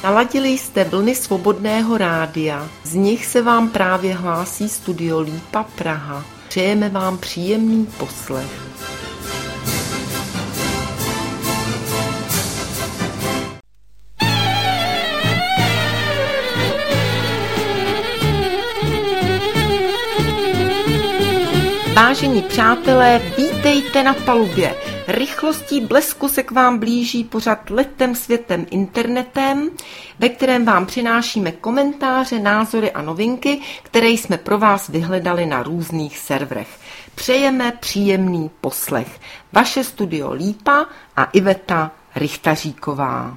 Naladili jste vlny Svobodného rádia, z nich se vám právě hlásí Studio Lípa Praha. Přejeme vám příjemný poslech. Vážení přátelé, vítejte na palubě. Rychlostí blesku se k vám blíží pořad Letem světem internetem, ve kterém vám přinášíme komentáře, názory a novinky, které jsme pro vás vyhledali na různých serverech. Přejeme příjemný poslech. Vaše Studio Lípa a Iveta Richtaříková.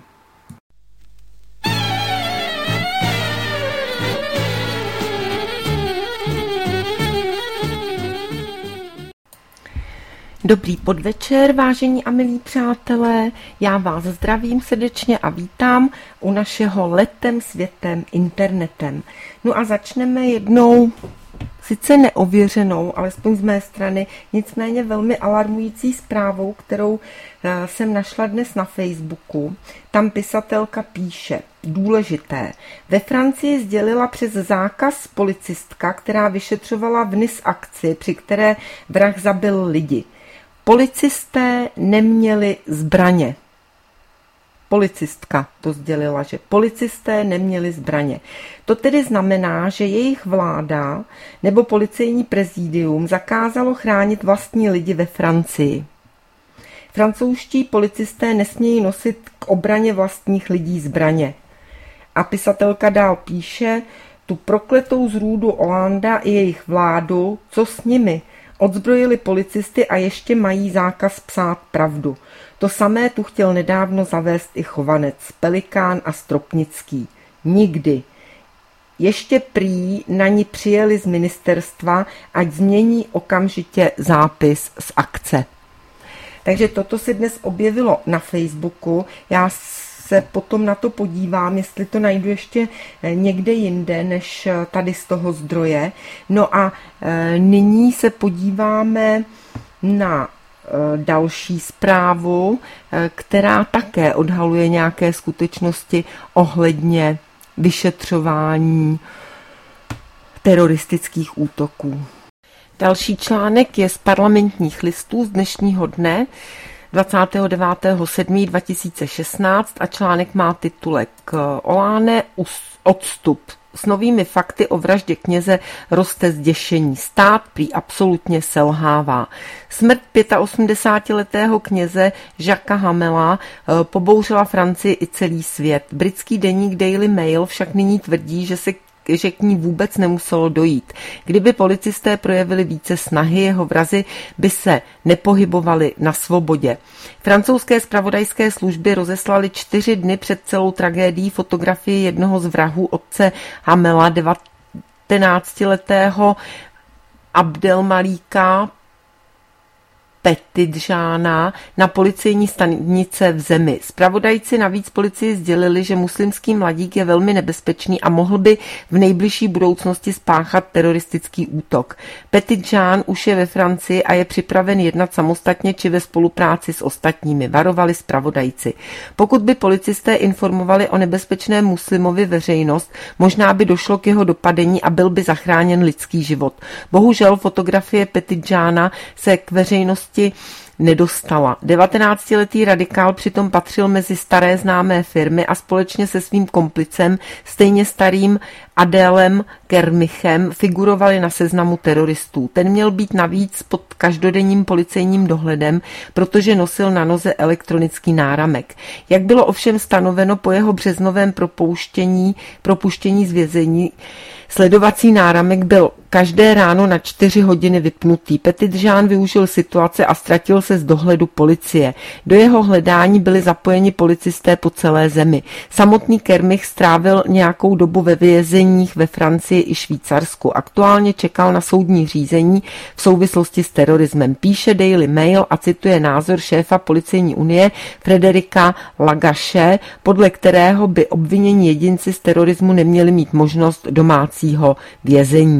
Dobrý podvečer, vážení a milí přátelé, já vás zdravím srdečně a vítám u našeho Letem světem internetem. No a začneme jednou, sice neověřenou, alespoň z mé strany, nicméně velmi alarmující zprávou, kterou jsem našla dnes na Facebooku. Tam pisatelka píše: důležité. Ve Francii sdělila přes zákaz policistka, která vyšetřovala v Nice akci, při které vrah zabil lidi. Policisté neměli zbraně. Policistka to sdělila, že policisté neměli zbraně. To tedy znamená, že jejich vláda nebo policejní prezidium zakázalo chránit vlastní lidi ve Francii. Francouzští policisté nesmějí nosit k obraně vlastních lidí zbraně. A pisatelka dál píše: tu prokletou zrůdu Holanda i jejich vládu, co s nimi? Odzbrojili policisty a ještě mají zákaz psát pravdu. To samé tu chtěl nedávno zavést i Chovanec, Pelikán a Stropnický. Nikdy. Ještě prý na ní přijeli z ministerstva, ať změní okamžitě zápis z akce. Takže toto se dnes objevilo na Facebooku. Já se potom na to podívám, jestli to najdu ještě někde jinde, než tady z toho zdroje. No a nyní se podíváme na další zprávu, která také odhaluje nějaké skutečnosti ohledně vyšetřování teroristických útoků. Další článek je z Parlamentních listů z dnešního dne 29.7.2016 a článek má titulek Oláne odstup. S novými fakty o vraždě kněze roste zděšení. Stát prý absolutně selhává. Smrt 85letého kněze Jacquesa Hamela pobouřila Francii i celý svět. Britský deník Daily Mail však nyní tvrdí, že k ní vůbec nemuselo dojít. Kdyby policisté projevili více snahy, jeho vrazi by se nepohybovali na svobodě. Francouzské zpravodajské služby rozeslali 4 dny před celou tragédií fotografii jednoho z vrahů otce Hamela, 19letého Abdelmalíka Petidžána, na policejní stanice v zemi. Zpravodajci navíc policii sdělili, že muslimský mladík je velmi nebezpečný a mohl by v nejbližší budoucnosti spáchat teroristický útok. Petidžán už je ve Francii a je připraven jednat samostatně či ve spolupráci s ostatními, varovali zpravodajci. Pokud by policisté informovali o nebezpečném muslimovi veřejnost, možná by došlo k jeho dopadení a byl by zachráněn lidský život. Bohužel fotografie Petidžána se k veřejnosti nedostala. 19letý radikál přitom patřil mezi staré známé firmy a společně se svým komplicem, stejně starým Adélem Kermichem, figurovali na seznamu teroristů. Ten měl být navíc pod každodenním policejním dohledem, protože nosil na noze elektronický náramek. Jak bylo ovšem stanoveno po jeho březnovém propuštění z vězení, sledovací náramek byl každé ráno na 4 hodiny vypnutý. Petidžán využil situace a ztratil se z dohledu policie. Do jeho hledání byli zapojeni policisté po celé zemi. Samotný Kermich strávil nějakou dobu ve vězeních ve Francii i Švýcarsku. Aktuálně čekal na soudní řízení v souvislosti s terorismem. Píše Daily Mail a cituje názor šéfa policejní unie Frederika Lagaše, podle kterého by obvinění jedinci z terorismu neměli mít možnost domácího vězení.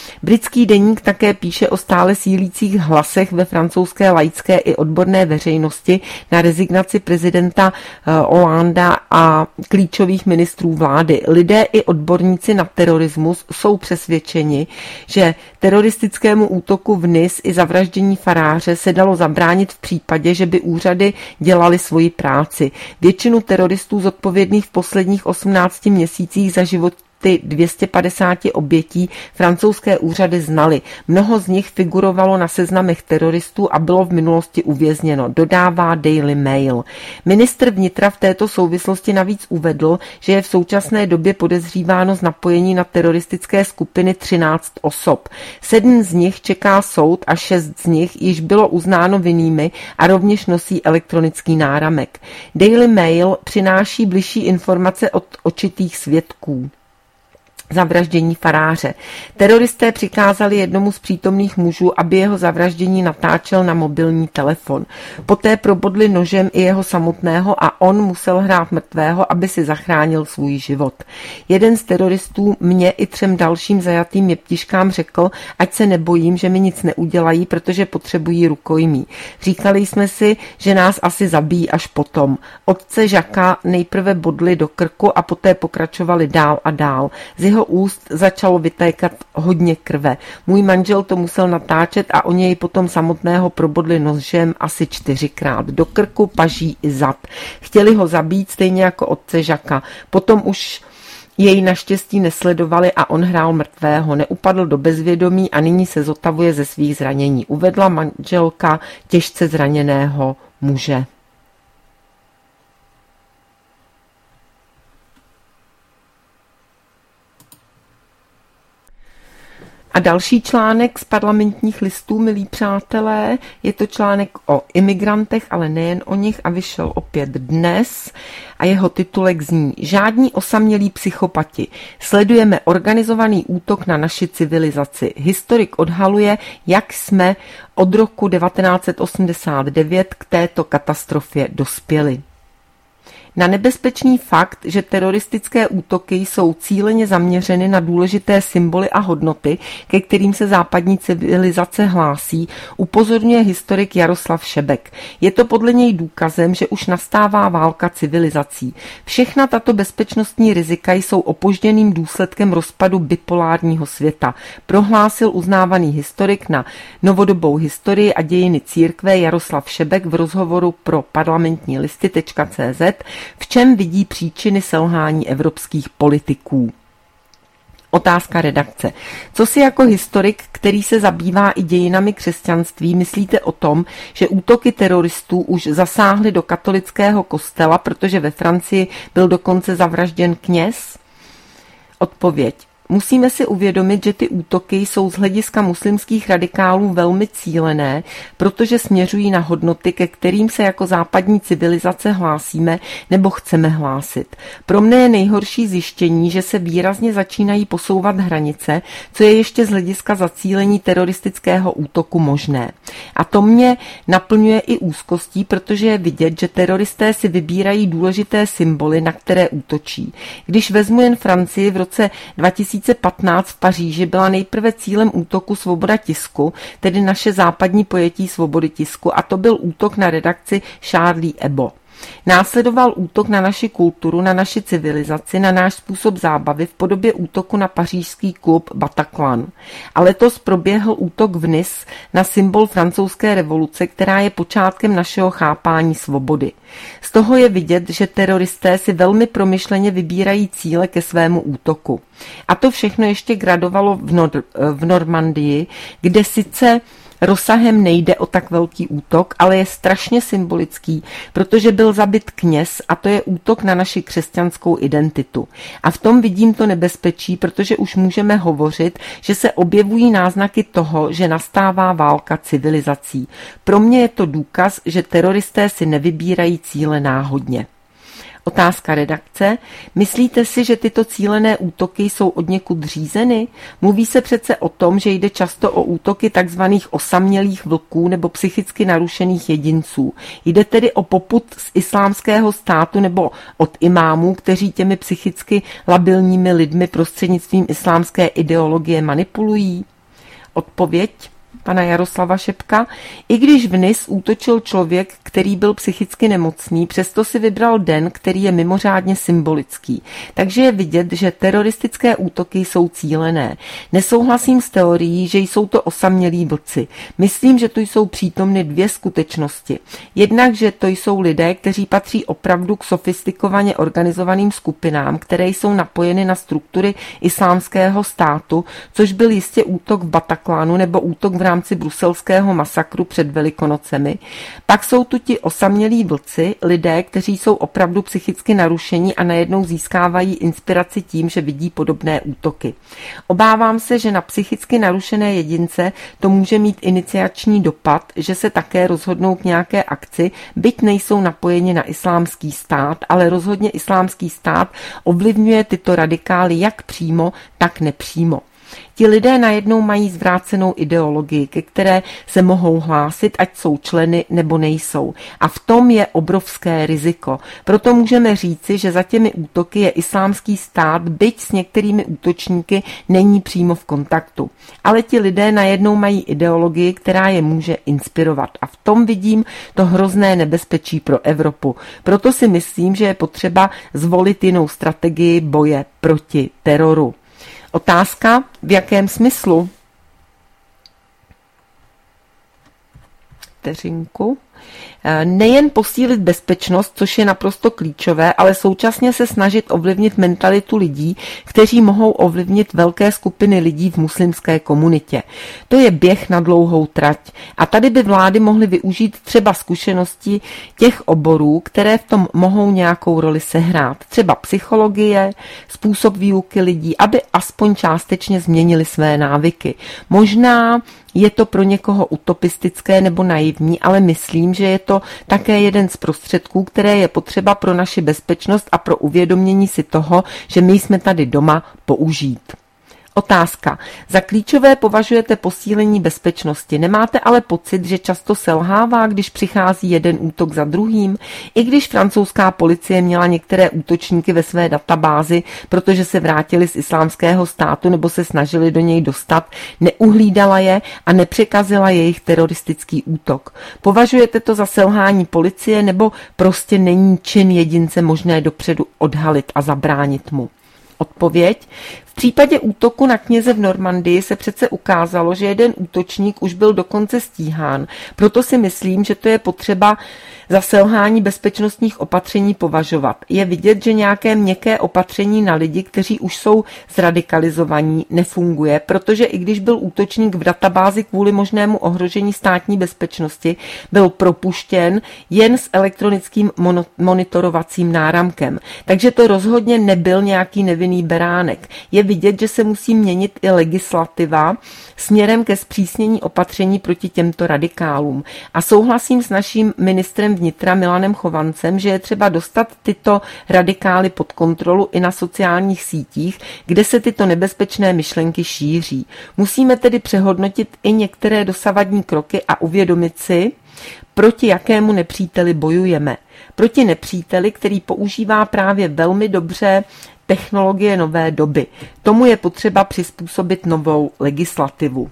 Britský deník také píše o stále sílících hlasech ve francouzské laické i odborné veřejnosti na rezignaci prezidenta Hollanda a klíčových ministrů vlády. Lidé i odborníci na terorismus jsou přesvědčeni, že teroristickému útoku v Nice i zavraždění faráře se dalo zabránit v případě, že by úřady dělaly svoji práci. Většinu teroristů zodpovědných v posledních 18 měsících za život 250 obětí francouzské úřady znaly. Mnoho z nich figurovalo na seznamech teroristů a bylo v minulosti uvězněno, dodává Daily Mail. Ministr vnitra v této souvislosti navíc uvedl, že je v současné době podezříváno z napojení na teroristické skupiny 13 osob. 7 z nich čeká soud a 6 z nich již bylo uznáno vinnými a rovněž nosí elektronický náramek. Daily Mail přináší bližší informace od očitých svědků. Zavraždění faráře. Teroristé přikázali jednomu z přítomných mužů, aby jeho zavraždění natáčel na mobilní telefon. Poté probodli nožem i jeho samotného a on musel hrát mrtvého, aby si zachránil svůj život. Jeden z teroristů mě i 3 dalším zajatým jeptiškám řekl, ať se nebojím, že mi nic neudělají, protože potřebují rukojmí. Říkali jsme si, že nás asi zabijí až potom. Otce Žaka nejprve bodli do krku a poté pokračovali dál a dál. Z jeho úst začalo vytékat hodně krve. Můj manžel to musel natáčet a oni jej potom samotného probodli nožem asi 4krát. Do krku, paží i zad. Chtěli ho zabít stejně jako otce Žaka. Potom už jej naštěstí nesledovali a on hrál mrtvého. Neupadl do bezvědomí a nyní se zotavuje ze svých zranění. Uvedla manželka těžce zraněného muže. A další článek z Parlamentních listů, milí přátelé, je to článek o imigrantech, ale nejen o nich a vyšel opět dnes a jeho titulek zní Žádní osamělí psychopati. Sledujeme organizovaný útok na naši civilizaci. Historik odhaluje, jak jsme od roku 1989 k této katastrofě dospěli. Na nebezpečný fakt, že teroristické útoky jsou cíleně zaměřeny na důležité symboly a hodnoty, ke kterým se západní civilizace hlásí, upozorňuje historik Jaroslav Šebek. Je to podle něj důkazem, že už nastává válka civilizací. Všechna tato bezpečnostní rizika jsou opožděným důsledkem rozpadu bipolárního světa, prohlásil uznávaný historik na novodobou historii a dějiny církve Jaroslav Šebek v rozhovoru pro parlamentní listy.cz, v čem vidí příčiny selhání evropských politiků. Otázka redakce. Co si jako historik, který se zabývá i dějinami křesťanství, myslíte o tom, že útoky teroristů už zasáhly do katolického kostela, protože ve Francii byl dokonce zavražděn kněz? Odpověď. Musíme si uvědomit, že ty útoky jsou z hlediska muslimských radikálů velmi cílené, protože směřují na hodnoty, ke kterým se jako západní civilizace hlásíme nebo chceme hlásit. Pro mne je nejhorší zjištění, že se výrazně začínají posouvat hranice, co je ještě z hlediska zacílení teroristického útoku možné. A to mě naplňuje i úzkostí, protože je vidět, že teroristé si vybírají důležité symboly, na které útočí. Když vezmu jen Francii, v roce 2015 v Paříži byla nejprve cílem útoku svoboda tisku, tedy naše západní pojetí svobody tisku, a to byl útok na redakci Charlie Hebdo. Následoval útok na naši kulturu, na naši civilizaci, na náš způsob zábavy v podobě útoku na pařížský klub Bataclan. A letos proběhl útok v Nice na symbol francouzské revoluce, která je počátkem našeho chápání svobody. Z toho je vidět, že teroristé si velmi promyšleně vybírají cíle ke svému útoku. A to všechno ještě gradovalo v Normandii, kde sice rozsahem nejde o tak velký útok, ale je strašně symbolický, protože byl zabit kněz a to je útok na naši křesťanskou identitu. A v tom vidím to nebezpečí, protože už můžeme hovořit, že se objevují náznaky toho, že nastává válka civilizací. Pro mě je to důkaz, že teroristé si nevybírají cíle náhodně. Otázka redakce. Myslíte si, že tyto cílené útoky jsou odněkud řízeny? Mluví se přece o tom, že jde často o útoky tzv. Osamělých vlků nebo psychicky narušených jedinců. Jde tedy o popud z islámského státu nebo od imámů, kteří těmi psychicky labilními lidmi prostřednictvím islámské ideologie manipulují? Odpověď pana Jaroslava Šepka. I když v Nice útočil člověk, který byl psychicky nemocný, přesto si vybral den, který je mimořádně symbolický. Takže je vidět, že teroristické útoky jsou cílené. Nesouhlasím s teorií, že jsou to osamělí vlci. Myslím, že tu jsou přítomny dvě skutečnosti. Jednak, že to jsou lidé, kteří patří opravdu k sofistikovaně organizovaným skupinám, které jsou napojeny na struktury islámského státu, což byl jistě útok v Bataclanu nebo útok v rámci bruselského masakru před Velikonocemi. Pak jsou tu ti osamělí vlci, lidé, kteří jsou opravdu psychicky narušení a najednou získávají inspiraci tím, že vidí podobné útoky. Obávám se, že na psychicky narušené jedince to může mít iniciační dopad, že se také rozhodnou k nějaké akci, byť nejsou napojeni na islámský stát, ale rozhodně islámský stát ovlivňuje tyto radikály jak přímo, tak nepřímo. Ti lidé najednou mají zvrácenou ideologii, ke které se mohou hlásit, ať jsou členy nebo nejsou. A v tom je obrovské riziko. Proto můžeme říci, že za těmi útoky je islámský stát, byť s některými útočníky není přímo v kontaktu. Ale ti lidé najednou mají ideologii, která je může inspirovat. A v tom vidím to hrozné nebezpečí pro Evropu. Proto si myslím, že je potřeba zvolit jinou strategii boje proti teroru. Otázka, v jakém smyslu? Vteřinku. Nejen posílit bezpečnost, což je naprosto klíčové, ale současně se snažit ovlivnit mentalitu lidí, kteří mohou ovlivnit velké skupiny lidí v muslimské komunitě. To je běh na dlouhou trať. A tady by vlády mohly využít třeba zkušenosti těch oborů, které v tom mohou nějakou roli sehrát. Třeba psychologie, způsob výuky lidí, aby aspoň částečně změnili své návyky. Možná je to pro někoho utopistické nebo naivní, ale myslím, že je to také jeden z prostředků, které je potřeba pro naši bezpečnost a pro uvědomění si toho, že my jsme tady doma, použít. Otázka. Za klíčové považujete posílení bezpečnosti. Nemáte ale pocit, že často selhává, když přichází jeden útok za druhým? I když francouzská policie měla některé útočníky ve své databázi, protože se vrátili z islámského státu nebo se snažili do něj dostat, neuhlídala je a nepřekazila jejich teroristický útok. Považujete to za selhání policie nebo prostě není čin jedince možné dopředu odhalit a zabránit mu? Odpověď. V případě útoku na kněze v Normandii se přece ukázalo, že jeden útočník už byl dokonce stíhán. Proto si myslím, že to je potřeba za selhání bezpečnostních opatření považovat. Je vidět, že nějaké měkké opatření na lidi, kteří už jsou zradikalizovaní, nefunguje, protože i když byl útočník v databázi kvůli možnému ohrožení státní bezpečnosti, byl propuštěn jen s elektronickým monitorovacím náramkem. Takže to rozhodně nebyl nějaký nevinný beránek. Je vidět, že se musí měnit i legislativa směrem ke zpřísnění opatření proti těmto radikálům. A souhlasím s naším ministrem vnitra Milanem Chovancem, že je třeba dostat tyto radikály pod kontrolu i na sociálních sítích, kde se tyto nebezpečné myšlenky šíří. Musíme tedy přehodnotit i některé dosavadní kroky a uvědomit si, proti jakému nepříteli bojujeme. Proti nepříteli, který používá právě velmi dobře technologie nové doby. Tomu je potřeba přizpůsobit novou legislativu.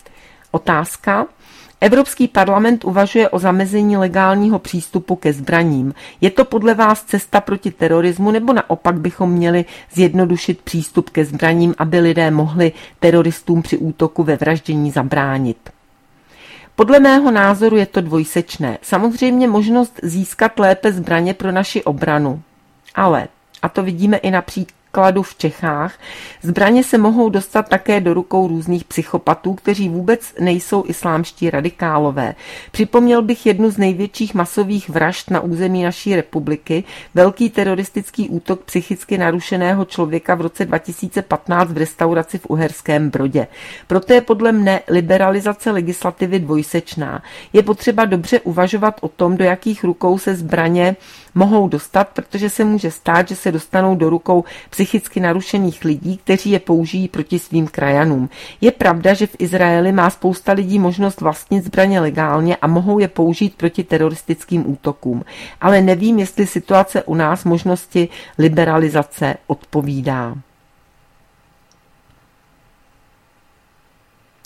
Otázka. Evropský parlament uvažuje o zamezení legálního přístupu ke zbraním. Je to podle vás cesta proti terorismu, nebo naopak bychom měli zjednodušit přístup ke zbraním, aby lidé mohli teroristům při útoku ve vraždění zabránit? Podle mého názoru je to dvojsečné. Samozřejmě možnost získat lépe zbraně pro naši obranu. Ale, a to vidíme i na příkladu v Čechách, zbraně se mohou dostat také do rukou různých psychopatů, kteří vůbec nejsou islámští radikálové. Připomněl bych jednu z největších masových vražd na území naší republiky, velký teroristický útok psychicky narušeného člověka v roce 2015 v restauraci v Uherském Brodě. Proto je podle mne liberalizace legislativy dvojsečná. Je potřeba dobře uvažovat o tom, do jakých rukou se zbraně mohou dostat, protože se může stát, že se dostanou do rukou psychicky narušených lidí, kteří je použijí proti svým krajanům. Je pravda, že v Izraeli má spousta lidí možnost vlastnit zbraně legálně a mohou je použít proti teroristickým útokům. Ale nevím, jestli situace u nás možnosti liberalizace odpovídá.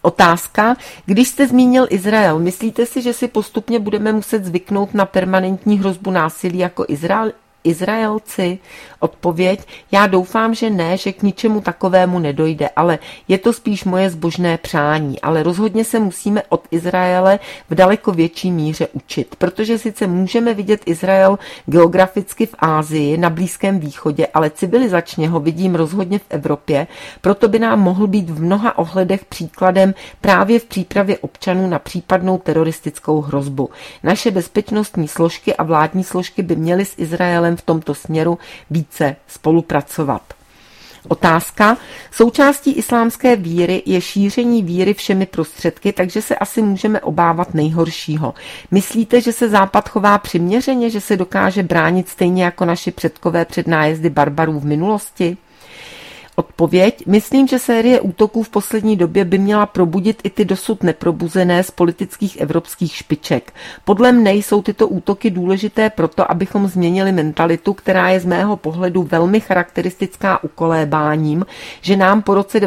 Otázka, když jste zmínil Izrael, myslíte si, že si postupně budeme muset zvyknout na permanentní hrozbu násilí jako Izraelci? Odpověď, já doufám, že ne, že k ničemu takovému nedojde, ale je to spíš moje zbožné přání, ale rozhodně se musíme od Izraele v daleko větší míře učit, protože sice můžeme vidět Izrael geograficky v Asii, na Blízkém východě, ale civilizačně ho vidím rozhodně v Evropě, proto by nám mohl být v mnoha ohledech příkladem právě v přípravě občanů na případnou teroristickou hrozbu. Naše bezpečnostní složky a vládní složky by měly s Izraelem v tomto směru více spolupracovat. Otázka. Součástí islámské víry je šíření víry všemi prostředky, takže se asi můžeme obávat nejhoršího. Myslíte, že se Západ chová přiměřeně, že se dokáže bránit stejně jako naši předkové před nájezdy barbarů v minulosti? Odpověď. Myslím, že série útoků v poslední době by měla probudit i ty dosud neprobuzené z politických evropských špiček. Podle mne jsou tyto útoky důležité proto, abychom změnili mentalitu, která je z mého pohledu velmi charakteristická ukolébáním, že nám po roce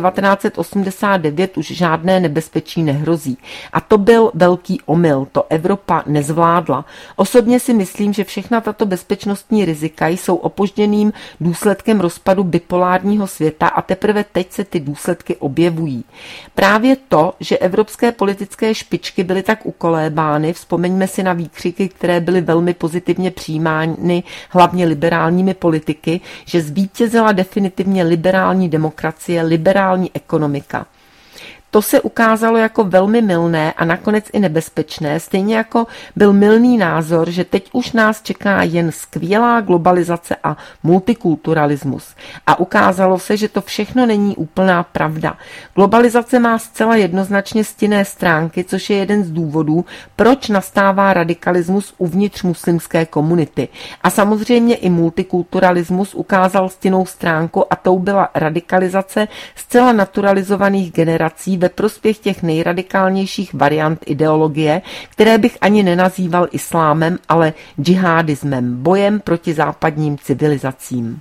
1989 už žádné nebezpečí nehrozí. A to byl velký omyl, to Evropa nezvládla. Osobně si myslím, že všechna tato bezpečnostní rizika jsou opožděným důsledkem rozpadu bipolárního světa a teprve teď se ty důsledky objevují. Právě to, že evropské politické špičky byly tak ukolébány, vzpomeňme si na výkřiky, které byly velmi pozitivně přijímány hlavně liberálními politiky, že zvítězila definitivně liberální demokracie, liberální ekonomika. To se ukázalo jako velmi mylné a nakonec i nebezpečné, stejně jako byl mylný názor, že teď už nás čeká jen skvělá globalizace a multikulturalismus. A ukázalo se, že to všechno není úplná pravda. Globalizace má zcela jednoznačně stinné stránky, což je jeden z důvodů, proč nastává radikalismus uvnitř muslimské komunity. A samozřejmě i multikulturalismus ukázal stinnou stránku a tou byla radikalizace zcela naturalizovaných generací ve prospěch těch nejradikálnějších variant ideologie, které bych ani nenazýval islámem, ale džihadismem, bojem proti západním civilizacím.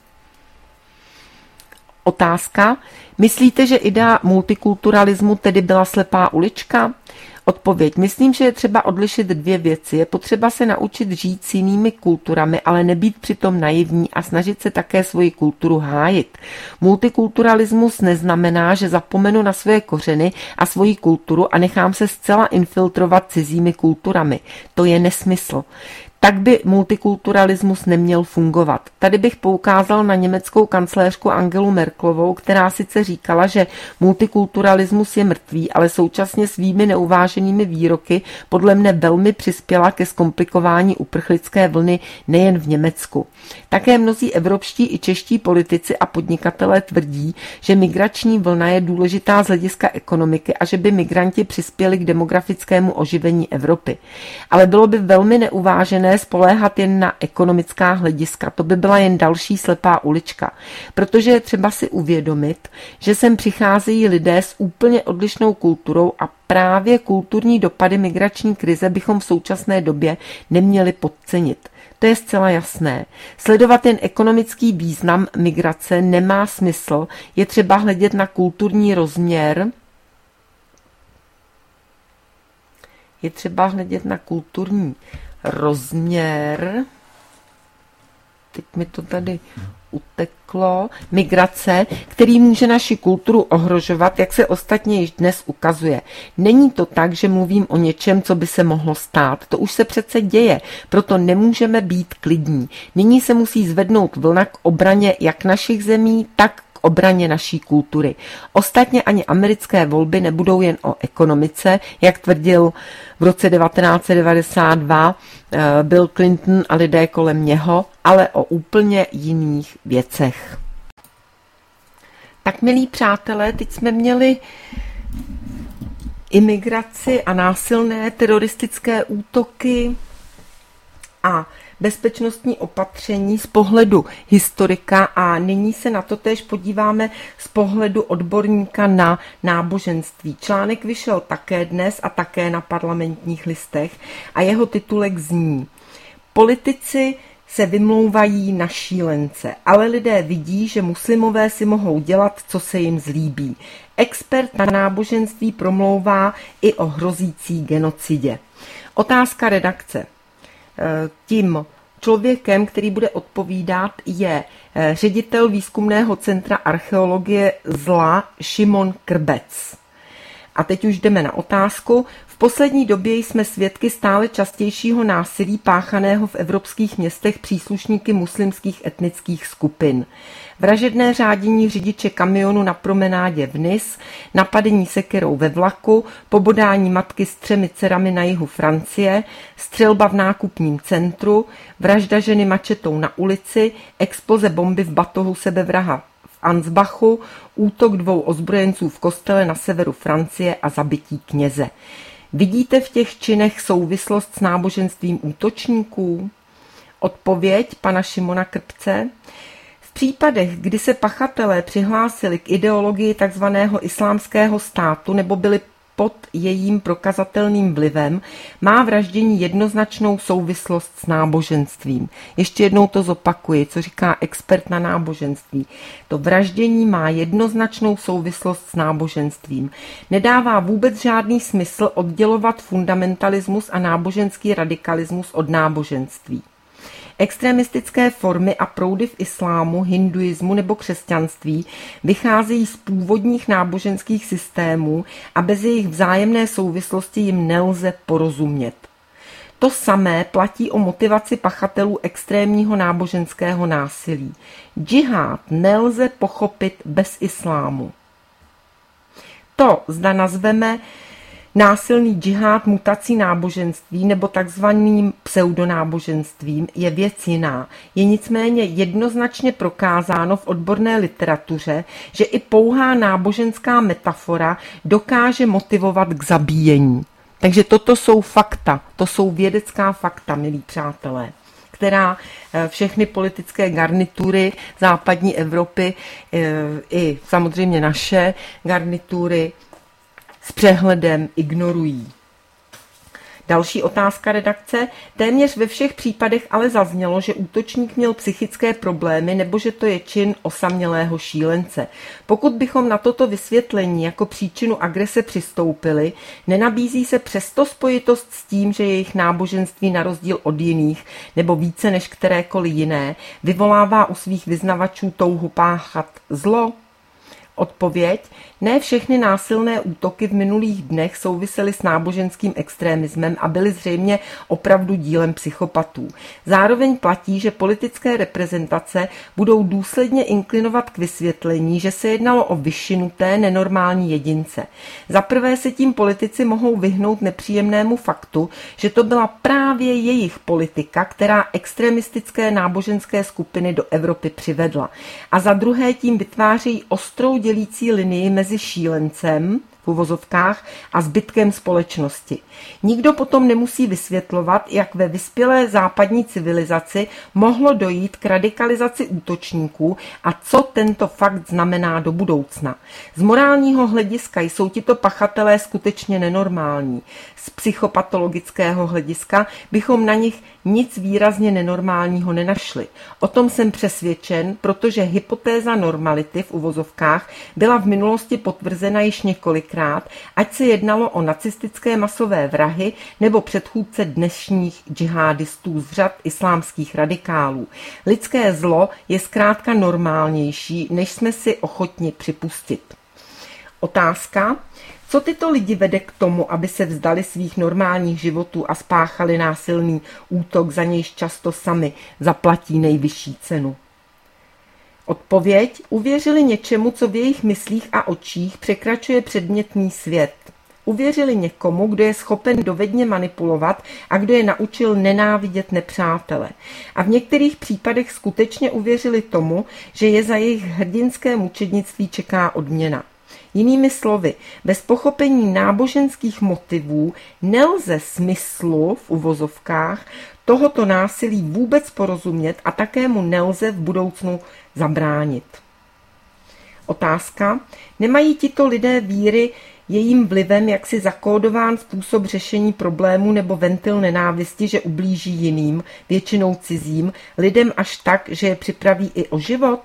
Otázka. Myslíte, že idea multikulturalismu tedy byla slepá ulička? Odpověď. Myslím, že je třeba odlišit dvě věci. Je potřeba se naučit žít s jinými kulturami, ale nebýt přitom naivní a snažit se také svoji kulturu hájit. Multikulturalismus neznamená, že zapomenu na své kořeny a svoji kulturu a nechám se zcela infiltrovat cizími kulturami. To je nesmysl. Tak by multikulturalismus neměl fungovat. Tady bych poukázal na německou kancléřku Angelu Merkelovou, která sice říkala, že multikulturalismus je mrtvý, ale současně svými neuváženými výroky podle mne velmi přispěla ke zkomplikování uprchlické vlny nejen v Německu. Také mnozí evropští i čeští politici a podnikatelé tvrdí, že migrační vlna je důležitá z hlediska ekonomiky a že by migranti přispěli k demografickému oživení Evropy. Ale bylo by velmi neuvážené spoléhat jen na ekonomická hlediska. To by byla jen další slepá ulička. Protože je třeba si uvědomit, že sem přicházejí lidé s úplně odlišnou kulturou a právě kulturní dopady migrační krize bychom v současné době neměli podcenit. To je zcela jasné. Sledovat jen ekonomický význam migrace nemá smysl. Je třeba hledět na kulturní rozměr. Teď mi to tady uteklo. Migrace, který může naši kulturu ohrožovat, jak se ostatně již dnes ukazuje. Není to tak, že mluvím o něčem, co by se mohlo stát. To už se přece děje, proto nemůžeme být klidní. Nyní se musí zvednout vlna k obraně jak našich zemí, tak k obraně naší kultury. Ostatně ani americké volby nebudou jen o ekonomice, jak tvrdil v roce 1992 Bill Clinton a lidé kolem něho, ale o úplně jiných věcech. Tak, milí přátelé, teď jsme měli imigraci a násilné teroristické útoky a bezpečnostní opatření z pohledu historika a nyní se na to též podíváme z pohledu odborníka na náboženství. Článek vyšel také dnes a také na Parlamentních listech a jeho titulek zní: Politici se vymlouvají na šílence, ale lidé vidí, že muslimové si mohou dělat, co se jim zlíbí. Expert na náboženství promlouvá i o hrozící genocidě. Otázka redakce. Tím člověkem, který bude odpovídat, je ředitel Výzkumného centra archeologie zla Šimon Krbec. A teď už jdeme na otázku. V poslední době jsme svědky stále častějšího násilí páchaného v evropských městech příslušníky muslimských etnických skupin. Vražedné řádění řidiče kamionu na promenádě v Nice, napadení sekerou ve vlaku, pobodání matky s 3 dcerami na jihu Francie, střelba v nákupním centru, vražda ženy mačetou na ulici, exploze bomby v batohu sebevraha v Ansbachu, útok 2 ozbrojenců v kostele na severu Francie a zabití kněze. Vidíte v těch činech souvislost s náboženstvím útočníků? Odpověď pana Šimona Krpce. V případech, kdy se pachatelé přihlásili k ideologii tzv. Islámského státu nebo byli pod jejím prokazatelným vlivem, má vraždění jednoznačnou souvislost s náboženstvím. Ještě jednou to zopakuji, co říká expert na náboženství. To vraždění má jednoznačnou souvislost s náboženstvím. Nedává vůbec žádný smysl oddělovat fundamentalismus a náboženský radikalismus od náboženství. Extremistické formy a proudy v islámu, hinduismu nebo křesťanství vycházejí z původních náboženských systémů a bez jejich vzájemné souvislosti jim nelze porozumět. To samé platí o motivaci pachatelů extrémního náboženského násilí. Džihád nelze pochopit bez islámu. To, zda nazveme násilný džihád mutací náboženství nebo takzvaným pseudonáboženstvím, je věc jiná. Je nicméně jednoznačně prokázáno v odborné literatuře, že i pouhá náboženská metafora dokáže motivovat k zabíjení. Takže toto jsou fakta, to jsou vědecká fakta, milí přátelé, která všechny politické garnitury západní Evropy i samozřejmě naše garnitury s přehledem ignorují. Další otázka redakce. Téměř ve všech případech ale zaznělo, že útočník měl psychické problémy nebo že to je čin osamělého šílence. Pokud bychom na toto vysvětlení jako příčinu agrese přistoupili, nenabízí se přesto spojitost s tím, že jejich náboženství na rozdíl od jiných nebo více než kterékoliv jiné vyvolává u svých vyznavačů touhu páchat zlo? Odpověď. Ne všechny násilné útoky v minulých dnech souvisely s náboženským extremismem a byly zřejmě opravdu dílem psychopatů. Zároveň platí, že politické reprezentace budou důsledně inklinovat k vysvětlení, že se jednalo o vyšinuté nenormální jedince. Za prvé se tím politici mohou vyhnout nepříjemnému faktu, že to byla právě jejich politika, která extremistické náboženské skupiny do Evropy přivedla. A za druhé tím vytvářejí ostrou dělící linii mezi šílencem v uvozovkách a zbytkem společnosti. Nikdo potom nemusí vysvětlovat, jak ve vyspělé západní civilizaci mohlo dojít k radikalizaci útočníků a co tento fakt znamená do budoucna. Z morálního hlediska jsou tito pachatelé skutečně nenormální. Z psychopatologického hlediska bychom na nich nic výrazně nenormálního nenašli. O tom jsem přesvědčen, protože hypotéza normality v uvozovkách byla v minulosti potvrzena již několikrát, ať se jednalo o nacistické masové vrahy nebo předchůdce dnešních džihadistů z řad islámských radikálů. Lidské zlo je zkrátka normálnější, než jsme si ochotni připustit. Otázka. Co tyto lidi vede k tomu, aby se vzdali svých normálních životů a spáchali násilný útok, za nějž často sami zaplatí nejvyšší cenu? Odpověď. Uvěřili něčemu, co v jejich myslích a očích překračuje předmětný svět. Uvěřili někomu, kdo je schopen dovedně manipulovat a kdo je naučil nenávidět nepřátele. A v některých případech skutečně uvěřili tomu, že je za jejich hrdinské mučednictví čeká odměna. Jinými slovy, bez pochopení náboženských motivů nelze smyslu v uvozovkách tohoto násilí vůbec porozumět a také mu nelze v budoucnu zabránit. Otázka. Nemají tito lidé víry jejím vlivem jaksi zakódován způsob řešení problému nebo ventil nenávisti, že ublíží jiným, většinou cizím, lidem až tak, že je připraví i o život?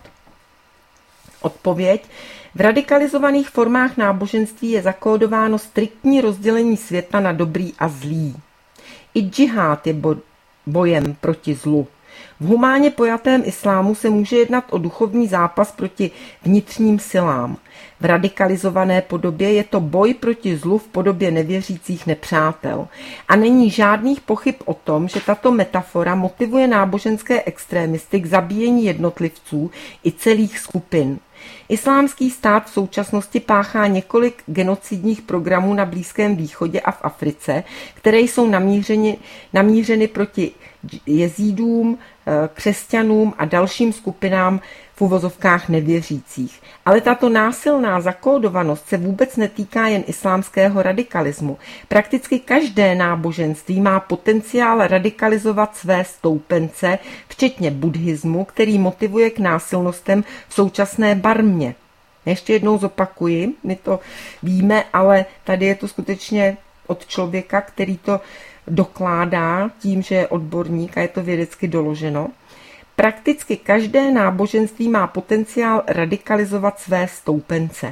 Odpověď. V radikalizovaných formách náboženství je zakódováno striktní rozdělení světa na dobrý a zlý. I džihád je bojem proti zlu. V humánně pojatém islámu se může jednat o duchovní zápas proti vnitřním silám. V radikalizované podobě je to boj proti zlu v podobě nevěřících nepřátel. A není žádných pochyb o tom, že tato metafora motivuje náboženské extrémisty k zabíjení jednotlivců i celých skupin. Islámský stát v současnosti páchá několik genocidních programů na Blízkém východě a v Africe, které jsou namířeny proti jezídům, křesťanům a dalším skupinám v uvozovkách nevěřících. Ale tato násilná zakódovanost se vůbec netýká jen islámského radikalismu. Prakticky každé náboženství má potenciál radikalizovat své stoupence, včetně buddhismu, který motivuje k násilnostem v současné Barmě. Ještě jednou zopakuji, my to víme, ale tady je to skutečně od člověka, který to dokládá tím, že je odborník a je to vědecky doloženo. Prakticky každé náboženství má potenciál radikalizovat své stoupence.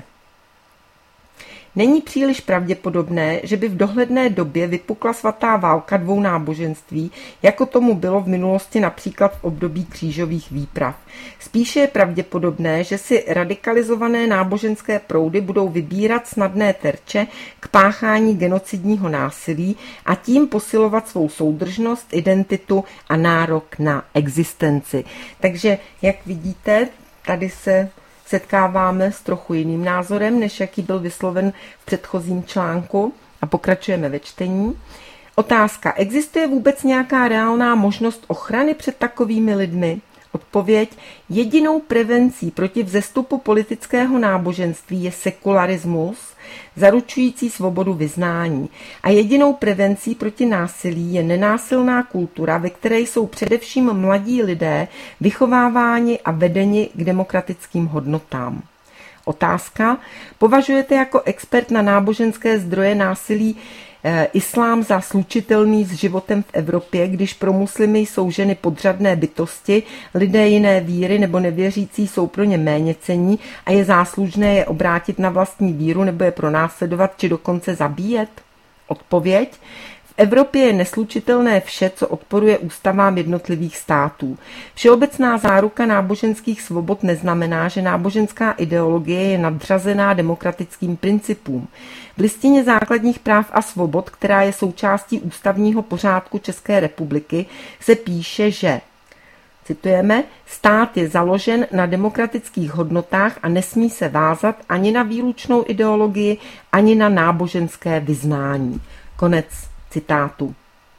Není příliš pravděpodobné, že by v dohledné době vypukla svatá válka dvou náboženství, jako tomu bylo v minulosti například v období křížových výprav. Spíše je pravděpodobné, že si radikalizované náboženské proudy budou vybírat snadné terče k páchání genocidního násilí a tím posilovat svou soudržnost, identitu a nárok na existenci. Takže, jak vidíte, tady se setkáváme s trochu jiným názorem, než jaký byl vysloven v předchozím článku a pokračujeme ve čtení. Otázka. Existuje vůbec nějaká reálná možnost ochrany před takovými lidmi? Odpověď. Jedinou prevencí proti vzestupu politického náboženství je sekularismus, zaručující svobodu vyznání. A jedinou prevencí proti násilí je nenásilná kultura, ve které jsou především mladí lidé vychováváni a vedeni k demokratickým hodnotám. Otázka. Považujete jako expert na náboženské zdroje násilí islám za slučitelný s životem v Evropě, když pro muslimy jsou ženy podřadné bytosti, lidé jiné víry nebo nevěřící jsou pro ně méněcenní a je záslužné je obrátit na vlastní víru nebo je pronásledovat či dokonce zabíjet? Odpověď. V Evropě je neslučitelné vše, co odporuje ústavám jednotlivých států. Všeobecná záruka náboženských svobod neznamená, že náboženská ideologie je nadřazená demokratickým principům. V listině základních práv a svobod, která je součástí ústavního pořádku České republiky, se píše, že, citujeme, stát je založen na demokratických hodnotách a nesmí se vázat ani na výlučnou ideologii, ani na náboženské vyznání. Konec citátu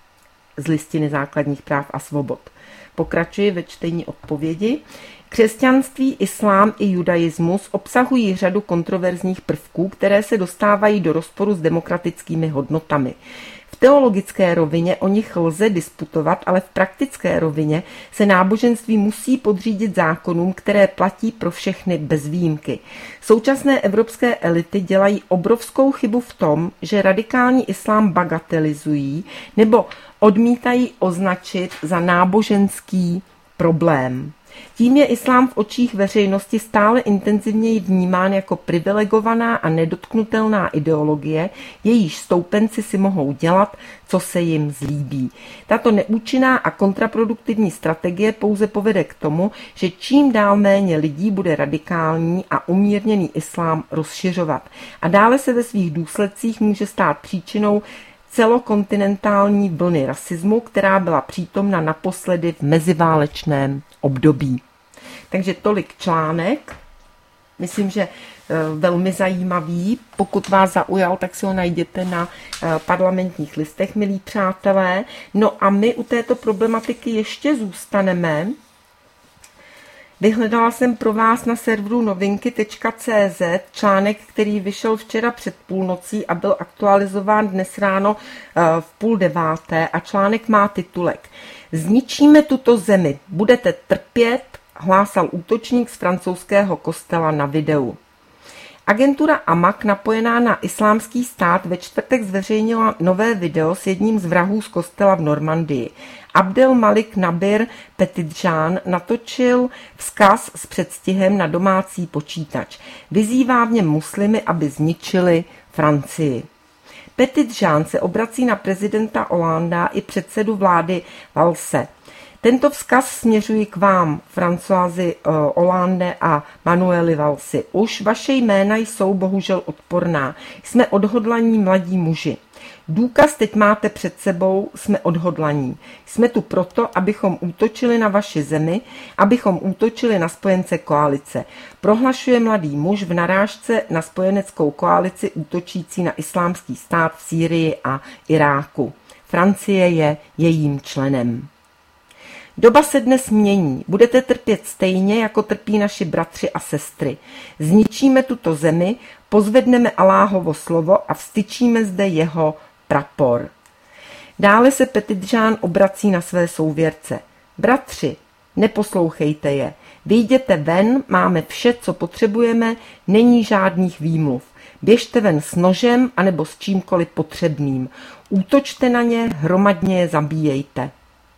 z listiny základních práv a svobod. Pokračuji ve čtení odpovědi. Křesťanství, islám i judaismus obsahují řadu kontroverzních prvků, které se dostávají do rozporu s demokratickými hodnotami. V teologické rovině o nich lze disputovat, ale v praktické rovině se náboženství musí podřídit zákonům, které platí pro všechny bez výjimky. Současné evropské elity dělají obrovskou chybu v tom, že radikální islám bagatelizují nebo odmítají označit za náboženský problém. Tím je islám v očích veřejnosti stále intenzivněji vnímán jako privilegovaná a nedotknutelná ideologie, jejíž stoupenci si mohou dělat, co se jim zlíbí. Tato neúčinná a kontraproduktivní strategie pouze povede k tomu, že čím dál méně lidí bude radikální a umírněný islám rozšiřovat. A dále se ve svých důsledcích může stát příčinou celokontinentální vlny rasismu, která byla přítomna naposledy v meziválečném období. Takže tolik článek. Myslím, že velmi zajímavý. Pokud vás zaujal, tak si ho najděte na Parlamentních listech, milí přátelé. No a my u této problematiky ještě zůstaneme. Vyhledala jsem pro vás na serveru novinky.cz článek, který vyšel včera před půlnocí a byl aktualizován dnes ráno v 8:30 a článek má titulek Zničíme tuto zemi, budete trpět, hlásal útočník z francouzského kostela na videu. Agentura Amaq napojená na Islámský stát ve čtvrtek zveřejnila nové video s jedním z vrahů z kostela v Normandii. Abdel Malik Nabir Petitjean natočil vzkaz s předstihem na domácí počítač. Vyzývá v něm muslimy, aby zničili Francii. Petitjean se obrací na prezidenta Hollanda i předsedu vlády Vallse. Tento vzkaz směřuji k vám, Françoisi Hollande a Manueli Vallsi. Už vaše jména jsou bohužel odporná. Jsme odhodlaní mladí muži. Důkaz teď máte před sebou, jsme odhodlaní. Jsme tu proto, abychom útočili na vaši zemi, abychom útočili na spojence koalice. Prohlašuje mladý muž v narážce na spojeneckou koalici útočící na Islámský stát v Sýrii a Iráku. Francie je jejím členem. Doba se dnes mění. Budete trpět stejně, jako trpí naši bratři a sestry. Zničíme tuto zemi, pozvedneme Alláhovo slovo a vstyčíme zde jeho prapor. Dále se Petitjean obrací na své souvěrce. Bratři, neposlouchejte je. Vyjděte ven, máme vše, co potřebujeme, není žádných výmluv. Běžte ven s nožem anebo s čímkoliv potřebným. Útočte na ně, hromadně je zabíjejte.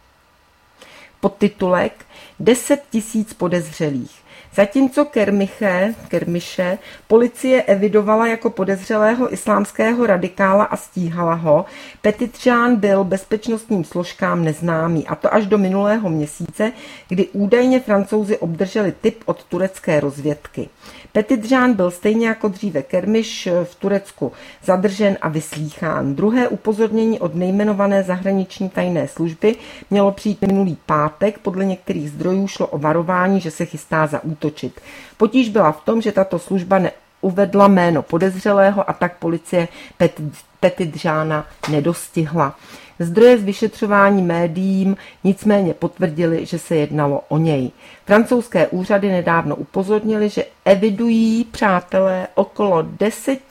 Podtitulek 10 000 podezřelých. Zatímco Kermiše policie evidovala jako podezřelého islámského radikála a stíhala ho, Petitjean byl bezpečnostním složkám neznámý, a to až do minulého měsíce, kdy údajně Francouzi obdrželi tip od turecké rozvědky. Petitjean byl stejně jako dříve Kermiš v Turecku zadržen a vyslýchán. Druhé upozornění od nejmenované zahraniční tajné služby mělo přijít minulý pátek. Podle některých zdrojů šlo o varování, že se chystá zaútočit. Potíž byla v tom, že tato služba neuvedla jméno podezřelého a tak policie Petitjeana nedostihla. Zdroje z vyšetřování médiím nicméně potvrdili, že se jednalo o něj. Francouzské úřady nedávno upozornili, že evidují, přátelé, okolo 10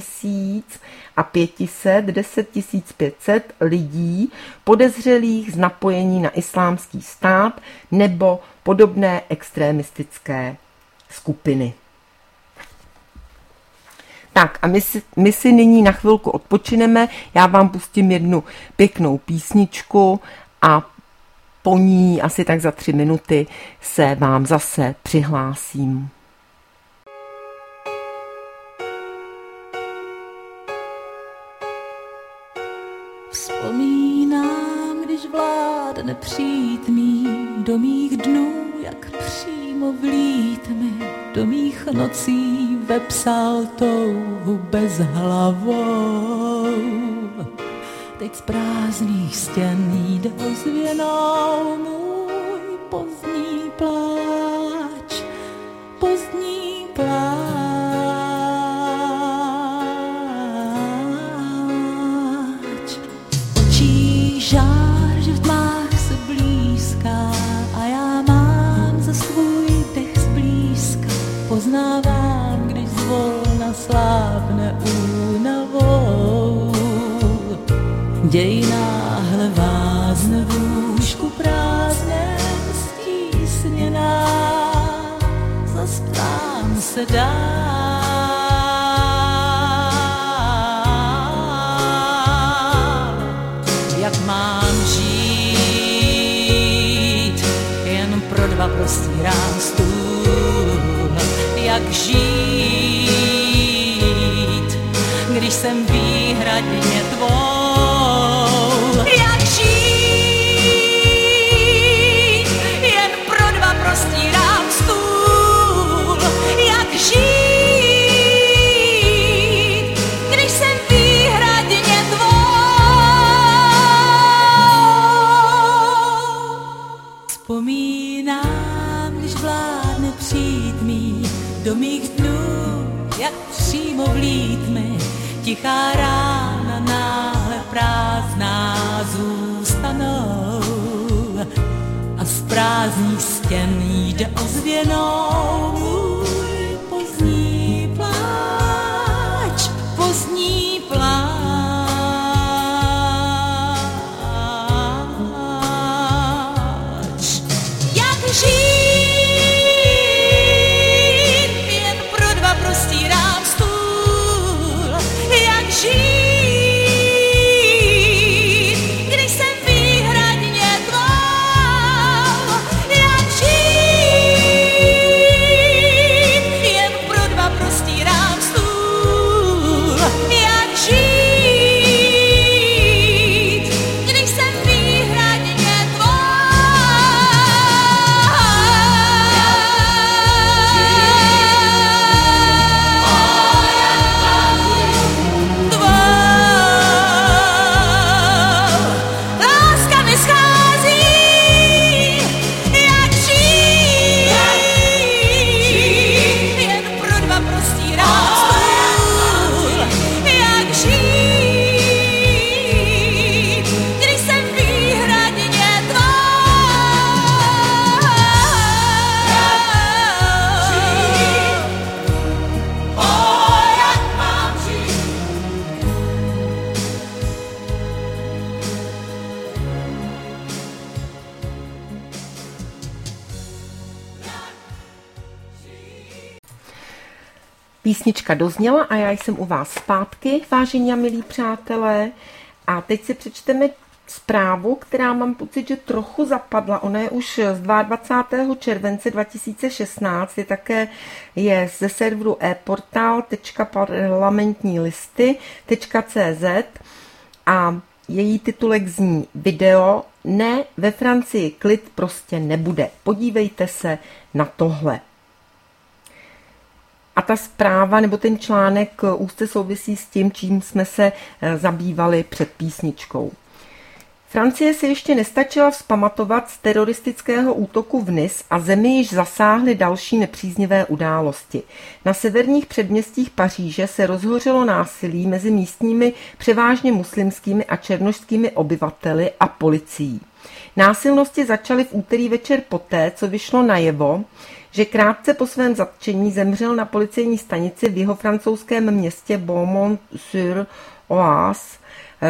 500 lidí podezřelých z napojení na Islámský stát nebo podobné extremistické skupiny. Tak a my si nyní na chvilku odpočineme, já vám pustím jednu pěknou písničku a po ní asi tak za 3 minuty se vám zase přihlásím. Vzpomínám, když vládne přítmí do mých dnů, jak přímo vlít mi do mých nocí vepsal touhu bezhlavou. Teď z prázdných stěn jde ozvěnou můj pozdní pláč, pozdní pláč. Očí žár, že v tmách se blízká a já mám za svůj dech zblízka. Poznávám, když zvolna slábne únavou. Děj náhle vázne v lůžku prázdném stísněná, zaspám se dál. Jak mám žít, jen pro dva prostírám stůl. Jak žít, když jsem výhradně tvou. Jak žít, jen pro dva prostírám stůl. Jak žít, když jsem výhradně tvou. Vzpomínám, když vládne přítmí do mých dnů, jak přímo vlít mi tichá rána náhle prázdná zůstanou a z prázdných stěn jde ozvěnou můj pozdní pláč, pozdní pláč. Jak žít, jen pro dva prostírám Písnička dozněla a já jsem u vás zpátky, vážení a milí přátelé. A teď si přečteme zprávu, která mám pocit, že trochu zapadla. Ona je už z 22. července 2016, je ze serveru eportal.parlamentnílisty.cz a její titulek zní Video Ne, ve Francii klid prostě nebude. Podívejte se na tohle. A ta zpráva nebo ten článek úzce souvisí s tím, čím jsme se zabývali před písničkou. Francie se ještě nestačila vzpamatovat z teroristického útoku v Nice a zemi již zasáhly další nepříznivé události. Na severních předměstích Paříže se rozhořelo násilí mezi místními převážně muslimskými a černošskými obyvateli a policií. Násilnosti začaly v úterý večer poté, co vyšlo najevo, že krátce po svém zatčení zemřel na policejní stanici v jihovrancouzském městě Beaumont-sur-Oise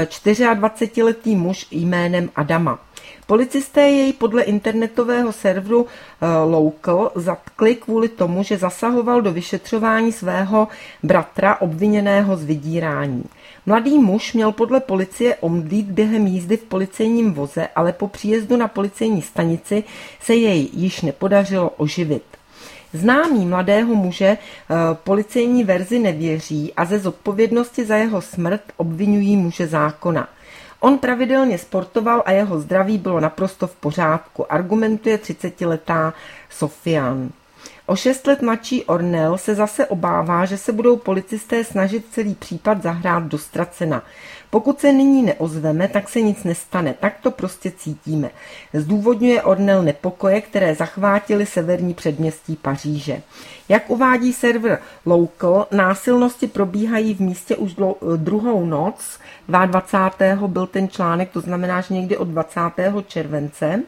24letý muž jménem Adama. Policisté jej podle internetového serveru Local zatkli kvůli tomu, že zasahoval do vyšetřování svého bratra obviněného z vydírání. Mladý muž měl podle policie omdlít během jízdy v policejním voze, ale po příjezdu na policejní stanici se jej již nepodařilo oživit. Známí mladého muže policejní verzi nevěří a ze zodpovědnosti za jeho smrt obvinují muže zákona. On pravidelně sportoval a jeho zdraví bylo naprosto v pořádku, argumentuje 30letá Sofiane. O 6 let mladší Ornel se zase obává, že se budou policisté snažit celý případ zahrát do ztracena. Pokud se nyní neozveme, tak se nic nestane, tak to prostě cítíme. Zdůvodňuje Ornel nepokoje, které zachvátily severní předměstí Paříže. Jak uvádí server Local, násilnosti probíhají v místě už druhou noc, 22. byl ten článek, to znamená, že někdy od 20. července,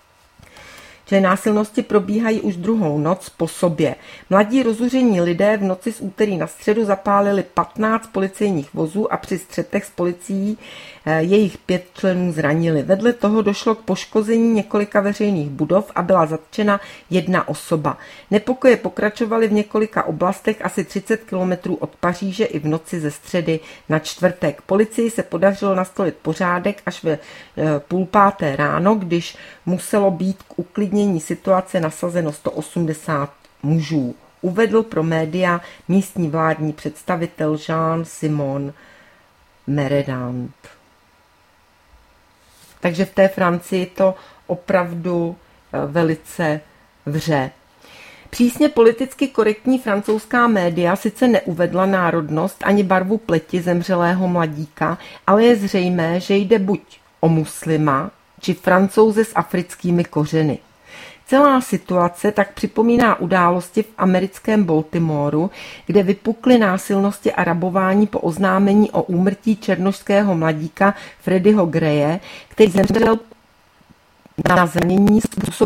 že násilnosti probíhají už druhou noc po sobě. Mladí rozuření lidé v noci z úterý na středu zapálili 15 policejních vozů a při střetech s policií jejich 5 členů zranili. Vedle toho došlo k poškození několika veřejných budov a byla zatčena 1 osoba. Nepokoje pokračovaly v několika oblastech asi 30 kilometrů od Paříže i v noci ze středy na čtvrtek. Policii se podařilo nastolit pořádek až ve 4:30 ráno, když muselo být k uklidnění situace nasazeno 180 mužů. Uvedl pro média místní vládní představitel Jean-Simon Meredant. Takže v té Francii to opravdu velice vře. Přísně politicky korektní francouzská média sice neuvedla národnost ani barvu pleti zemřelého mladíka, ale je zřejmé, že jde buď o muslima, či Francouze s africkými kořeny. Celá situace tak připomíná události v americkém Baltimoru, kde vypukly násilnosti a rabování po oznámení o úmrtí černošského mladíka Freddieho Graye, který zemřel na zranění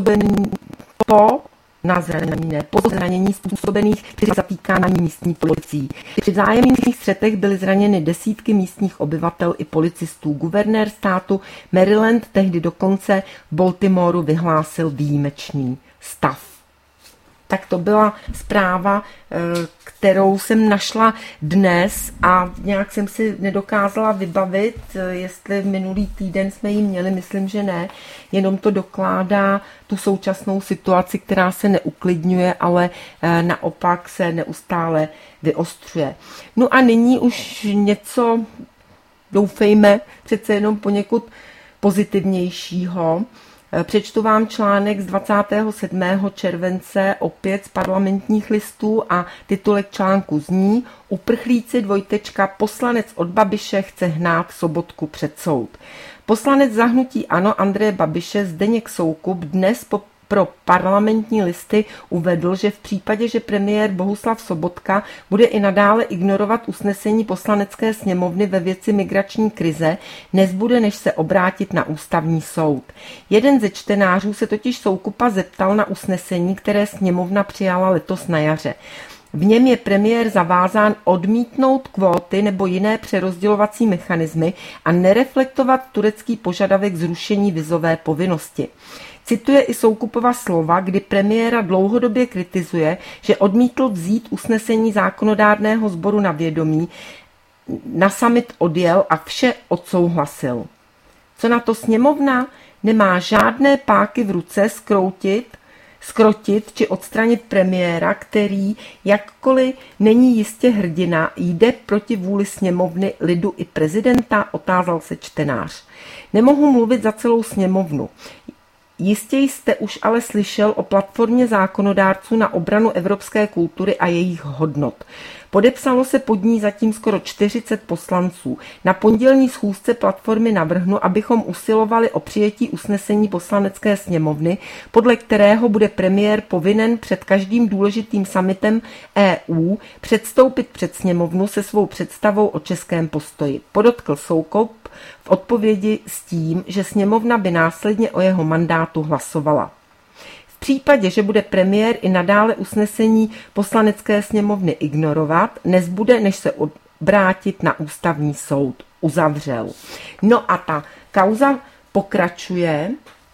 po zranění způsobených při zatýkání místní policií. Při vzájemných střetech byly zraněny desítky místních obyvatel i policistů. Guvernér státu Maryland tehdy dokonce v Baltimoru vyhlásil výjimečný stav. Tak to byla zpráva, kterou jsem našla dnes a nějak jsem si nedokázala vybavit, jestli minulý týden jsme ji měli, myslím, že ne, jenom to dokládá tu současnou situaci, která se neuklidňuje, ale naopak se neustále vyostřuje. No a nyní už něco, doufejme, přece jenom poněkud pozitivnějšího. Přečtu vám článek z 27. července opět z Parlamentních listů a titulek článku zní Uprchlíci : poslanec od Babiše chce hnát Sobotku před soud. Poslanec za hnutí ANO Andreje Babiše Zdeněk Soukup dnes pro Parlamentní listy uvedl, že v případě, že premiér Bohuslav Sobotka bude i nadále ignorovat usnesení Poslanecké sněmovny ve věci migrační krize, nezbude než se obrátit na ústavní soud. Jeden ze čtenářů se totiž Soukupa zeptal na usnesení, které sněmovna přijala letos na jaře. V něm je premiér zavázán odmítnout kvóty nebo jiné přerozdělovací mechanismy a nereflektovat turecký požadavek zrušení vizové povinnosti. Cituje i Soukupova slova, kdy premiéra dlouhodobě kritizuje, že odmítl vzít usnesení zákonodárného sboru na vědomí, na summit odjel a vše odsouhlasil. Co na to sněmovna? Nemá žádné páky v ruce skrotit či odstranit premiéra, který, jakkoliv není jistě hrdina, jde proti vůli sněmovny, lidu i prezidenta, otázal se čtenář. Nemohu mluvit za celou sněmovnu. Jistě jste už ale slyšel o platformě zákonodárců na obranu evropské kultury a jejich hodnot. Podepsalo se pod ní zatím skoro 40 poslanců. Na pondělní schůzce platformy navrhnu, abychom usilovali o přijetí usnesení poslanecké sněmovny, podle kterého bude premiér povinen před každým důležitým summitem EU předstoupit před sněmovnu se svou představou o českém postoji. Podotkl Soukup v odpovědi s tím, že sněmovna by následně o jeho mandátu hlasovala. V případě, že bude premiér i nadále usnesení poslanecké sněmovny ignorovat, nezbude, než se obrátit na ústavní soud. Uzavřel. No a ta kauza pokračuje.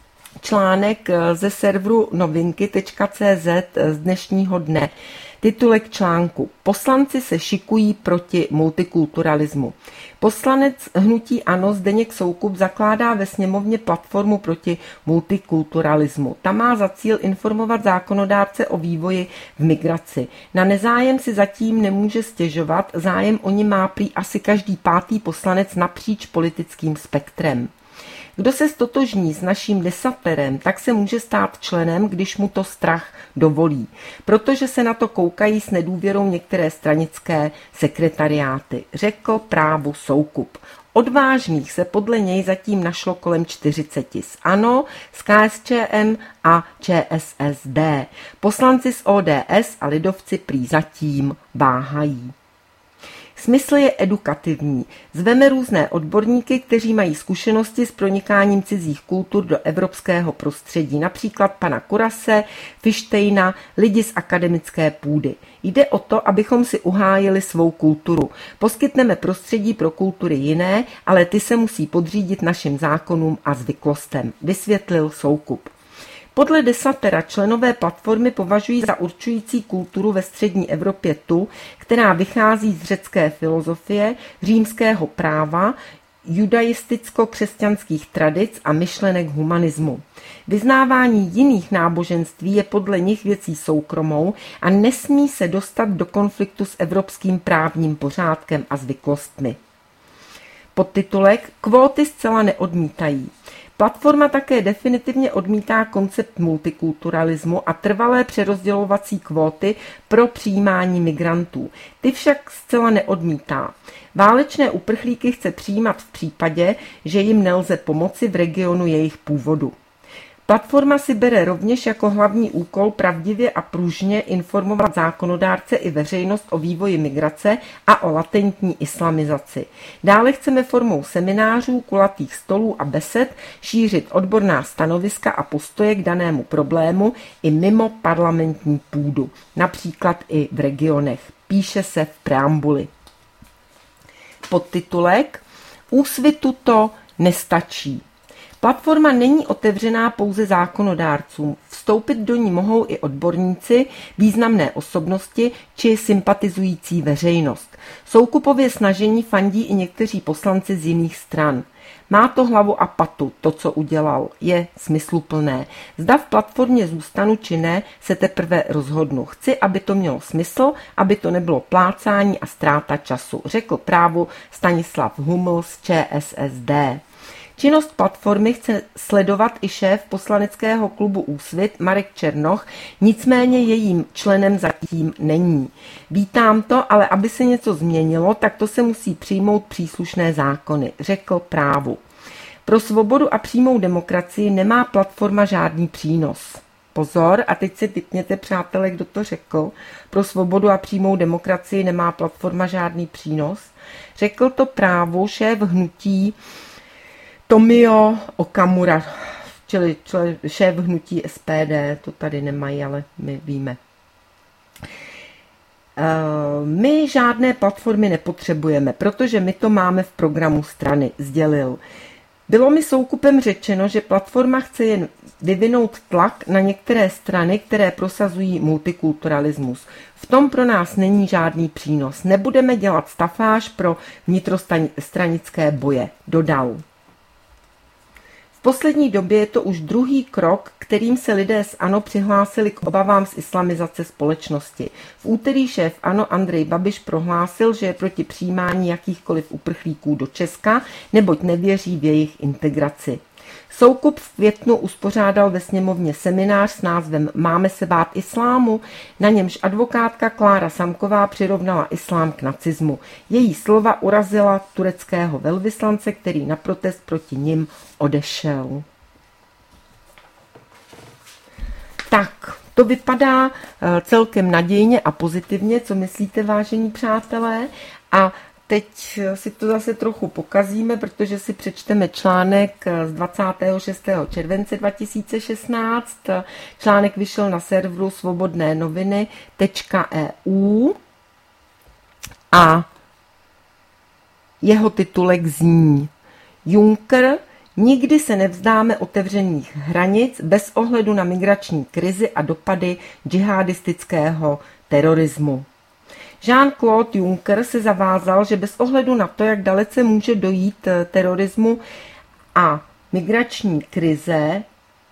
Článek ze serveru novinky.cz z dnešního dne. Titulek článku. Poslanci se šikují proti multikulturalismu. Poslanec hnutí ANO Zdeněk Soukup zakládá ve sněmovně platformu proti multikulturalismu. Ta má za cíl informovat zákonodárce o vývoji v migraci. Na nezájem si zatím nemůže stěžovat, zájem o ní má prý asi každý 5. poslanec napříč politickým spektrem. Kdo se stotožní s naším desaterem, tak se může stát členem, když mu to strach dovolí, protože se na to koukají s nedůvěrou některé stranické sekretariáty, řekl Právu Soukup. Odvážných se podle něj zatím našlo kolem 40 z ANO, z KSČM a ČSSD. Poslanci z ODS a lidovci prý zatím váhají. Smysl je edukativní. Zveme různé odborníky, kteří mají zkušenosti s pronikáním cizích kultur do evropského prostředí, například pana Kurase, Fištejna, lidi z akademické půdy. Jde o to, abychom si uhájili svou kulturu. Poskytneme prostředí pro kultury jiné, ale ty se musí podřídit našim zákonům a zvyklostem, vysvětlil Soukup. Podle desatera členové platformy považují za určující kulturu ve střední Evropě tu, která vychází z řecké filozofie, římského práva, judaisticko-křesťanských tradic a myšlenek humanismu. Vyznávání jiných náboženství je podle nich věcí soukromou a nesmí se dostat do konfliktu s evropským právním pořádkem a zvyklostmi. Podtitulek Kvóty zcela neodmítají. Platforma také definitivně odmítá koncept multikulturalismu a trvalé přerozdělovací kvóty pro přijímání migrantů. Ty však zcela neodmítá. Válečné uprchlíky chce přijímat v případě, že jim nelze pomoci v regionu jejich původu. Platforma si bere rovněž jako hlavní úkol pravdivě a pružně informovat zákonodárce i veřejnost o vývoji migrace a o latentní islamizaci. Dále chceme formou seminářů, kulatých stolů a besed šířit odborná stanoviska a postoje k danému problému i mimo parlamentní půdu, například i v regionech. Píše se v preambuli. Podtitulek Úsvitu to nestačí. Platforma není otevřená pouze zákonodárcům. Vstoupit do ní mohou i odborníci, významné osobnosti či sympatizující veřejnost. Soukupově snažení fandí i někteří poslanci z jiných stran. Má to hlavu a patu, to, co udělal, je smysluplné. Zda v platformě zůstanu či ne, se teprve rozhodnu. Chci, aby to mělo smysl, aby to nebylo plácání a ztráta času, řekl Právu Stanislav Huml z ČSSD. Činnost platformy chce sledovat i šéf poslaneckého klubu Úsvit Marek Černoch, nicméně jejím členem zatím není. Vítám to, ale aby se něco změnilo, tak to se musí přijmout příslušné zákony, řekl Právu. Pro svobodu a přímou demokracii nemá platforma žádný přínos. Pozor, a teď si tipněte, přátelé, kdo to řekl. Pro svobodu a přímou demokracii nemá platforma žádný přínos. Řekl to Právu šéf hnutí Tomio Okamura, čili šéf hnutí SPD, to tady nemají, ale my víme. My žádné platformy nepotřebujeme, protože my to máme v programu strany, sdělil. Bylo mi soukupem řečeno, že platforma chce jen vyvinout tlak na některé strany, které prosazují multikulturalismus. V tom pro nás není žádný přínos. Nebudeme dělat stafáž pro vnitrostranické boje, dodal. V poslední době je to už druhý krok, kterým se lidé z ANO přihlásili k obavám z islamizace společnosti. V úterý šéf ANO Andrej Babiš prohlásil, že je proti přijímání jakýchkoliv uprchlíků do Česka, neboť nevěří v jejich integraci. Soukup v květnu uspořádal ve sněmovně seminář s názvem Máme se bát islámu, na němž advokátka Klára Samková přirovnala islám k nacismu. Její slova urazila tureckého velvyslance, který na protest proti nim odešel. Tak, to vypadá celkem nadějně a pozitivně, co myslíte, vážení přátelé? A teď si to zase trochu pokazíme, protože si přečteme článek z 26. července 2016. Článek vyšel na serveru svobodnénoviny.eu a jeho titulek zní: Juncker: Nikdy se nevzdáme otevřených hranic bez ohledu na migrační krizi a dopady džihadistického terorismu. Jean-Claude Juncker se zavázal, že bez ohledu na to, jak dalece může dojít terorismu a migrační krize,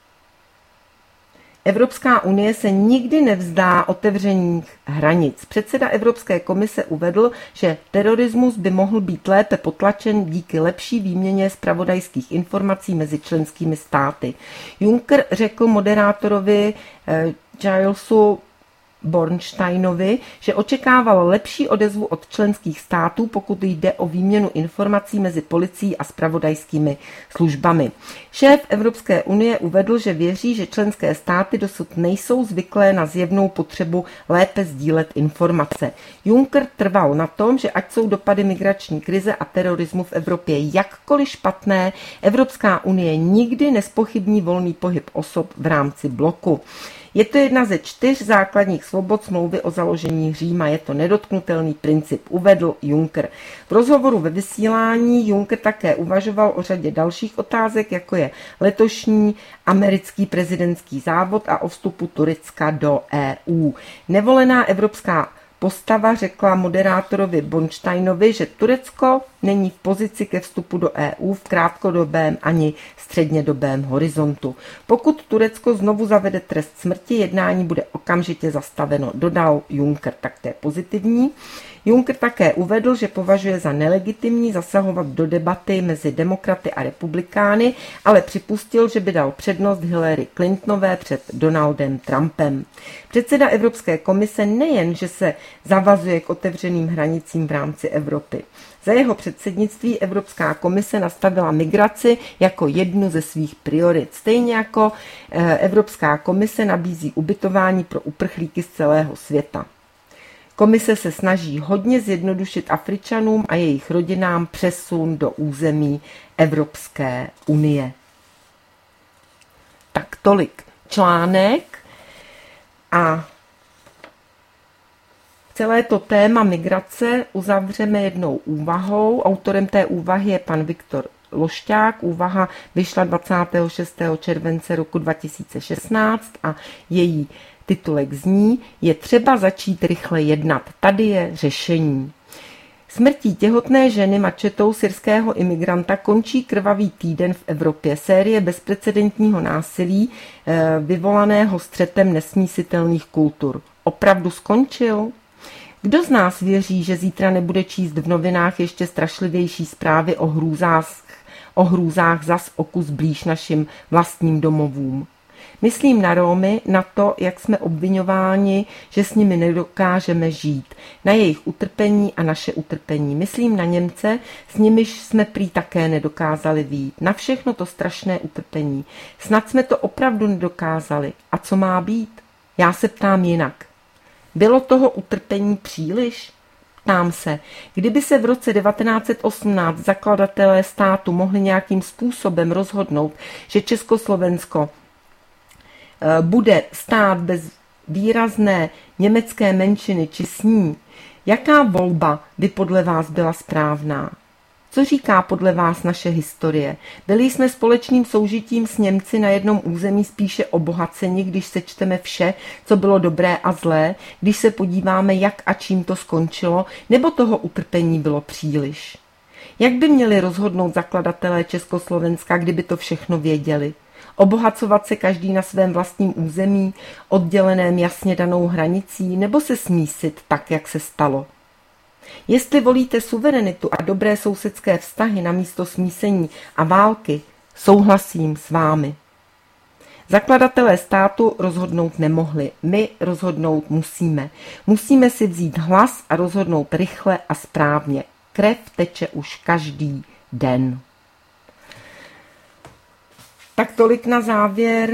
Evropská unie se nikdy nevzdá otevřených hranic. Předseda Evropské komise uvedl, že terorismus by mohl být lépe potlačen díky lepší výměně zpravodajských informací mezi členskými státy. Juncker řekl moderátorovi Gilesu Bornsteinovi, že očekával lepší odezvu od členských států, pokud jde o výměnu informací mezi policií a zpravodajskými službami. Šéf Evropské unie uvedl, že věří, že členské státy dosud nejsou zvyklé na zjevnou potřebu lépe sdílet informace. Juncker trval na tom, že ať jsou dopady migrační krize a terorismu v Evropě jakkoliv špatné, Evropská unie nikdy nezpochybní volný pohyb osob v rámci bloku. Je to jedna ze 4 základních svobod smlouvy o založení Říma. Je to nedotknutelný princip, uvedl Juncker. V rozhovoru ve vysílání Juncker také uvažoval o řadě dalších otázek, jako je letošní americký prezidentský závod a o vstupu Turecka do EU. Nevolená evropská postava řekla moderátorovi Bornsteinovi, že Turecko není v pozici ke vstupu do EU v krátkodobém ani střednědobém horizontu. Pokud Turecko znovu zavede trest smrti, jednání bude okamžitě zastaveno, dodal Juncker, tak to je pozitivní. Juncker také uvedl, že považuje za nelegitimní zasahovat do debaty mezi demokraty a republikány, ale připustil, že by dal přednost Hillary Clintonové před Donaldem Trumpem. Předseda Evropské komise nejen, že se zavazuje k otevřeným hranicím v rámci Evropy. Za jeho předsednictví Evropská komise nastavila migraci jako jednu ze svých priorit. Stejně jako Evropská komise nabízí ubytování pro uprchlíky z celého světa. Komise se snaží hodně zjednodušit Afričanům a jejich rodinám přesun do území Evropské unie. Tak tolik článek a celé to téma migrace uzavřeme jednou úvahou. Autorem té úvahy je pan Viktor Lošťák. Úvaha vyšla 26. července roku 2016 a její titulek zní: Je třeba začít rychle jednat. Tady je řešení. Smrtí těhotné ženy mačetou syrského imigranta končí krvavý týden v Evropě. Série bezprecedentního násilí vyvolaného střetem nesmísitelných kultur. Opravdu skončil? Kdo z nás věří, že zítra nebude číst v novinách ještě strašlivější zprávy o hrůzách zas o kus blíž našim vlastním domovům? Myslím na Rómy, na to, jak jsme obviňováni, že s nimi nedokážeme žít, na jejich utrpení a naše utrpení. Myslím na Němce, s nimiž jsme prý také nedokázali vyjít, na všechno to strašné utrpení. Snad jsme to opravdu nedokázali. A co má být? Já se ptám jinak. Bylo toho utrpení příliš? Ptám se, kdyby se v roce 1918 zakladatelé státu mohli nějakým způsobem rozhodnout, že Československo bude stát bez výrazné německé menšiny či s ní, jaká volba by podle vás byla správná? Co říká podle vás naše historie? Byli jsme společným soužitím s Němci na jednom území spíše obohaceni, když sečteme vše, co bylo dobré a zlé, když se podíváme, jak a čím to skončilo, nebo toho utrpení bylo příliš? Jak by měli rozhodnout zakladatelé Československa, kdyby to všechno věděli? Obohacovat se každý na svém vlastním území, odděleném jasně danou hranicí, nebo se smísit tak, jak se stalo? Jestli volíte suverenitu a dobré sousedské vztahy namísto smísení a války, souhlasím s vámi. Zakladatelé státu rozhodnout nemohli, my rozhodnout musíme. Musíme si vzít hlas a rozhodnout rychle a správně. Krev teče už každý den. Tak tolik na závěr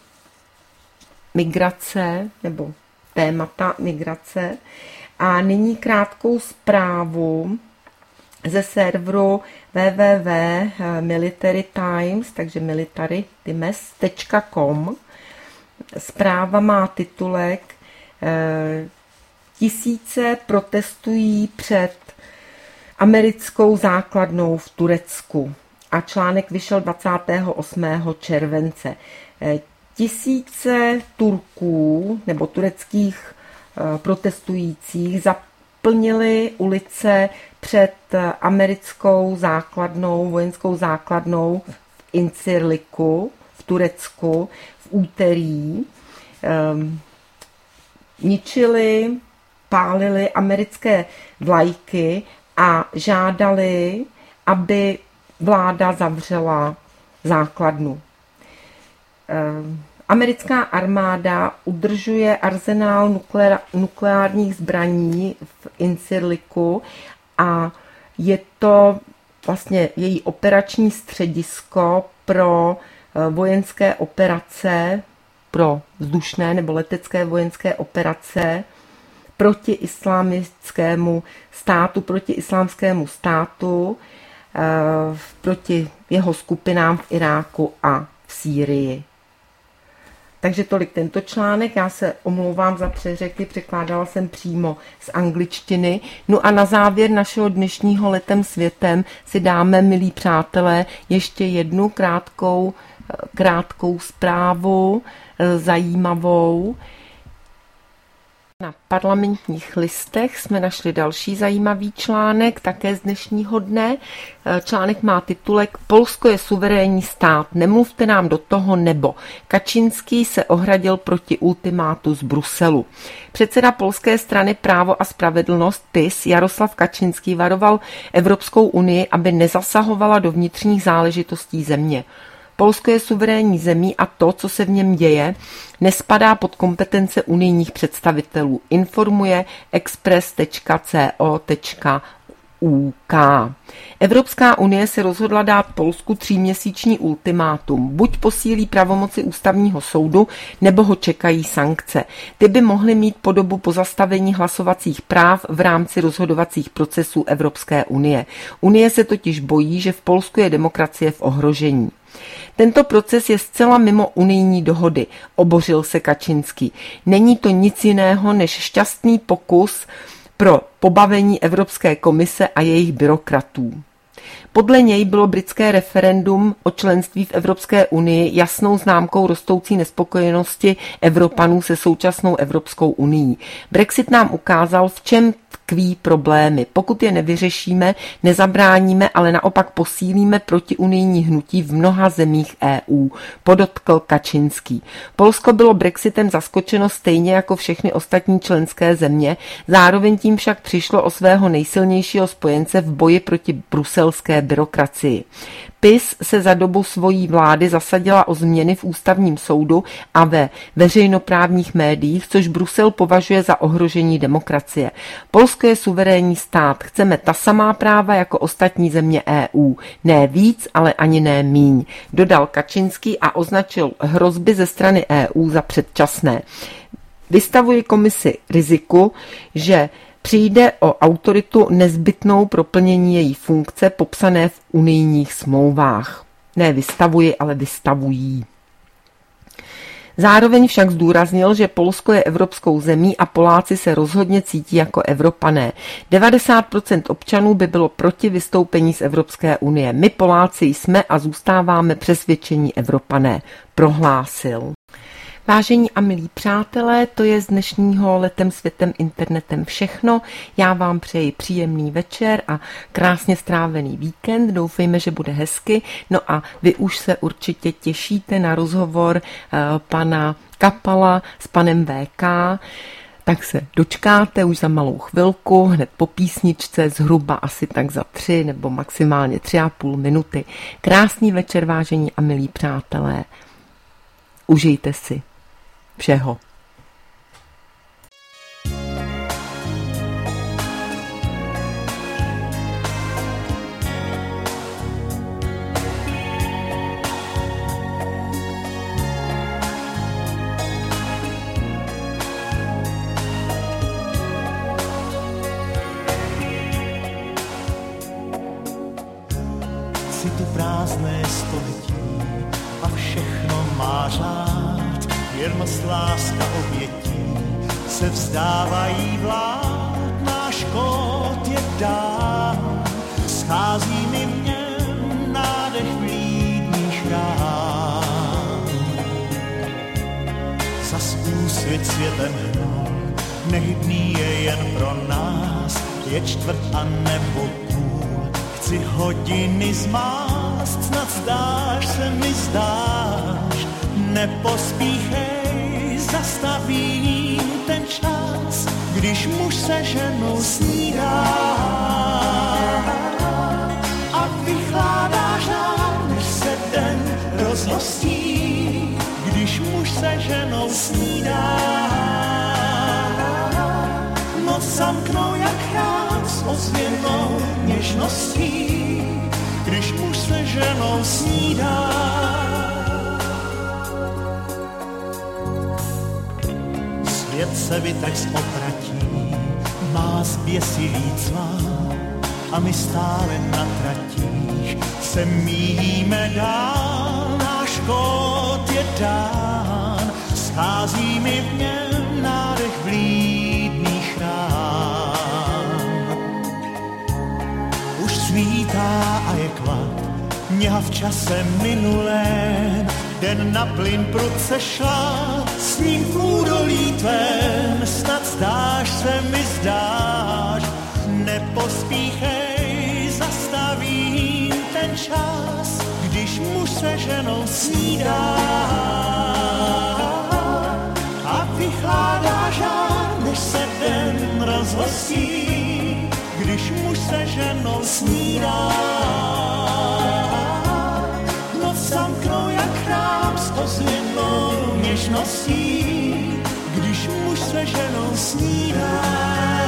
migrace, nebo témata migrace. A nyní krátkou zprávu ze serveru www.military times, takže militarytimes.com. Zpráva má titulek Tisíce protestují před americkou základnou v Turecku. A článek vyšel 28. července. Tisíce Turků nebo tureckých protestujících zaplnili ulice před americkou základnou, vojenskou základnou v Incirliku v Turecku v úterý. Ničili, pálili americké vlajky a žádali, aby vláda zavřela základnu. Americká armáda udržuje arzenál nukleárních zbraní v Incirliku a je to vlastně její operační středisko pro vojenské operace, pro vzdušné nebo letecké vojenské operace proti islámskému státu, proti jeho skupinám v Iráku a v Sýrii. Takže tolik tento článek, já se omlouvám za přeřeky, překládala jsem přímo z angličtiny. No a na závěr našeho dnešního Letem světem si dáme, milí přátelé, ještě jednu krátkou zprávu, zajímavou. Na Parlamentních listech jsme našli další zajímavý článek, také z dnešního dne. Článek má titulek Polsko je suverénní stát, nemluvte nám do toho nebo. Kačinský se ohradil proti ultimátu z Bruselu. Předseda polské strany Právo a spravedlnost PiS Jaroslav Kačinský varoval Evropskou unii, aby nezasahovala do vnitřních záležitostí země. Polsko je suverénní zemí a to, co se v něm děje, nespadá pod kompetence unijních představitelů, informuje express.co.uk. Evropská unie se rozhodla dát Polsku 3měsíční ultimátum. Buď posílí pravomoci ústavního soudu, nebo ho čekají sankce. Ty by mohly mít podobu pozastavení hlasovacích práv v rámci rozhodovacích procesů Evropské unie. Unie se totiž bojí, že v Polsku je demokracie v ohrožení. Tento proces je zcela mimo unijní dohody, obořil se Kačinský. Není to nic jiného než šťastný pokus pro pobavení Evropské komise a jejich byrokratů. Podle něj bylo britské referendum o členství v Evropské unii jasnou známkou rostoucí nespokojenosti Evropanů se současnou Evropskou unií. Brexit nám ukázal, v čem tkví problémy. Pokud je nevyřešíme, nezabráníme, ale naopak posílíme protiunijní hnutí v mnoha zemích EU, podotkl Kačinský. Polsko bylo Brexitem zaskočeno stejně jako všechny ostatní členské země, zároveň tím však přišlo o svého nejsilnějšího spojence v boji proti bruselské byrokracii. PiS se za dobu svojí vlády zasadila o změny v ústavním soudu a ve veřejnoprávních médiích, což Brusel považuje za ohrožení demokracie. Polsko je suverénní stát, chceme ta samá práva jako ostatní země EU. Ne víc, ale ani ne míň, dodal Kačinský a označil hrozby ze strany EU za předčasné. Vystavuje komisi riziku, že přijde o autoritu nezbytnou pro plnění její funkce popsané v unijních smlouvách. Ne vystavuji, ale vystavují. Zároveň však zdůraznil, že Polsko je evropskou zemí a Poláci se rozhodně cítí jako Evropané. 90% občanů by bylo proti vystoupení z Evropské unie. My Poláci jsme a zůstáváme přesvědčení Evropané, prohlásil. Vážení a milí přátelé, to je z dnešního Letem světem internetem všechno. Já vám přeji příjemný večer a krásně strávený víkend. Doufejme, že bude hezky. No a vy už se určitě těšíte na rozhovor pana Kapala s panem VK. Tak se dočkáte už za malou chvilku, hned po písničce, zhruba asi tak za 3 nebo maximálně 3,5 minuty. Krásný večer, vážení a milí přátelé. Užijte si všeho. Si tu prázdné století a všechno má řád, věrnost, láska, obětí se vzdávají vlád, náš kód je dán, schází mi v něm nádech vlídných rán. Zas úsvit světem hnal, nehybný je jen pro nás, je čtvrt a nebo půl, chci hodiny zmást, snad zdáš se mi zdáš, nepospíchej, zastaví ten čas, když muž se ženou snídá a vychládá žár, než se den rozhostí, když muž se ženou snídá. Noc zamknou jak chrám s ozvěnou něžností, když muž se ženou snídá. Svět se vytrh z opratí, má zběsilý cvál a my stále na tratích se míjíme dál. Náš kód je dán, schází mi v něm nádech vlídných rán. Už svítá a je klad, mňa v čase minulém, den na plyn prudce šla, s ním v údolí tvém, snad zdáš se mi zdáš, nepospíchej, zastavím ten čas, když muž se ženou snídá a vychládá žár, než se den rozhostí, když muž se ženou snídá. Noc zamknou jak chrám s ozvěnou něžností, když muž se ženou snídá.